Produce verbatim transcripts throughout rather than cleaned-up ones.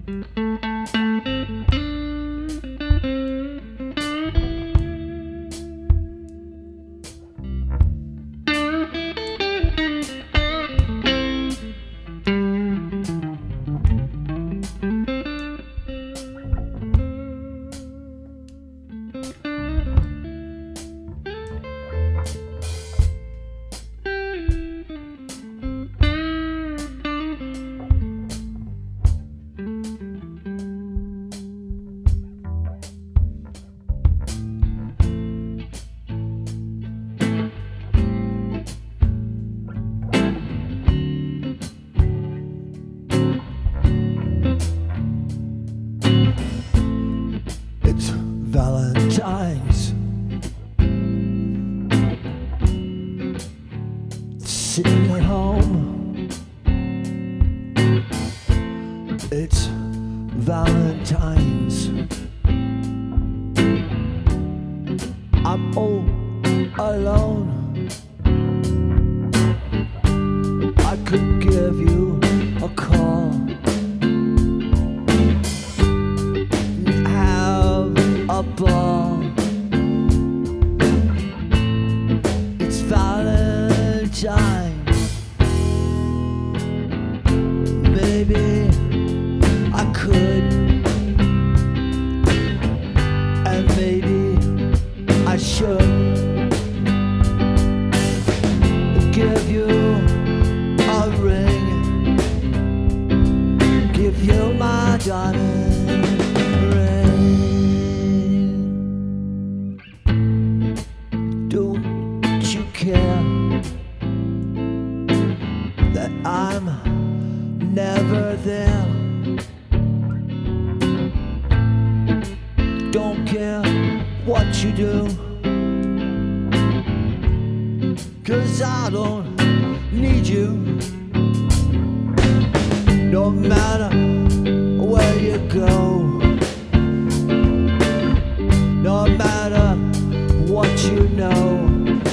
Valentine's, sitting at home. It's Valentine's. I'm all alone. I could give you a call, a ball. It's Valentine. Maybe I could, and maybe I should give you a ring, give you my diamond ring. Care that I'm never there. Don't care what you do, 'cause I don't need you. No matter where you go, no matter what you know,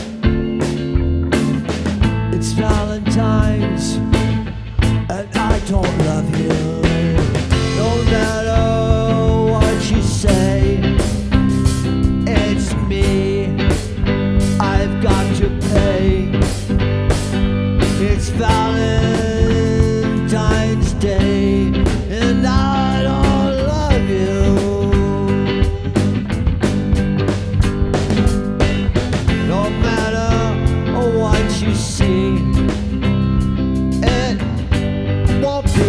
it's Valentine's, and I don't love you. No matter what you say, it's me. I've got to pay. It's Valentine's Day, and I don't love you. No matter what you see, it won't be